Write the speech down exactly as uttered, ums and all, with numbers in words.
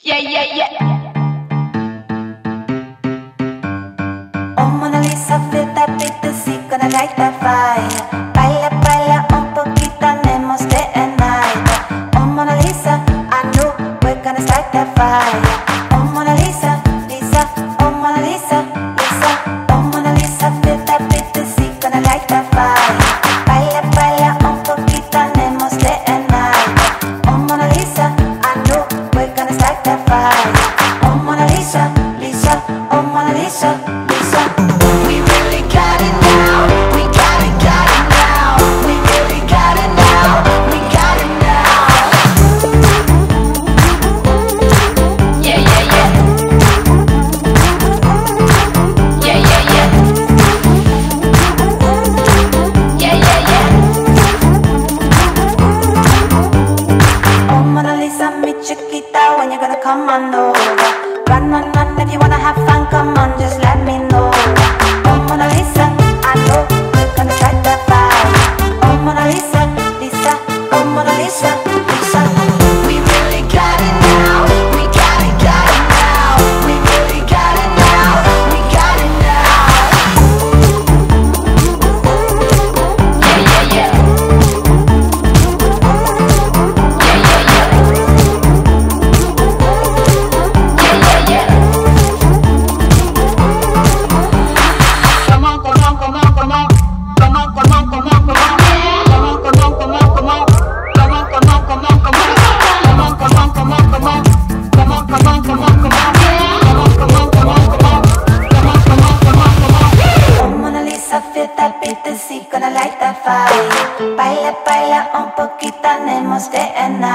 Yeah, yeah, yeah. Oh Mona Lisa, feel that beat, the sea gonna light that fire. Baila, baila un poquito, tenemos day and night. Oh Mona Lisa, I know we're gonna start that fire. Oh Mona Lisa, Lisa, oh Mona Lisa, Lisa. Oh Mona Lisa, feel that beat, the sea gonna light that fire. Baila, baila un poquito, tenemos day and night. Oh Mona Lisa, I know we're gonna start that fire. Oh Mona Lisa, Lisa, oh Mona Lisa, Lisa. We really got it now. We got it, got it now. We really got it now. We got it now. Yeah, yeah, yeah. Yeah, yeah, yeah. Yeah, yeah, yeah. Oh Mona Lisa, mi chiquita, when you gonna come on over? Run, run, run, if you wanna have fun, come on, just let me know. Oh Mona Lisa, I know we're gonna start that fire. Oh Mona Lisa, Lisa, oh Mona Lisa, Lisa. We really got it now. We got it, got it now. We really got it now. We got it now. Yeah, yeah, yeah. Yeah, yeah, yeah. Yeah, yeah, yeah. Come on, come on, come on, come on. Come on, come on, come on, come on. Come on, come on, come on, come on. Come on, come on, come on, come on. Come on, come on, come on, come on. Come on, come on, come on, come on. Come on, come on, come on, come on. Come on, come on, come on, come on. Oh Mona Lisa, feel that beat, the sea gonna light that fire. Baila, baila un poquito, tenemos day and night.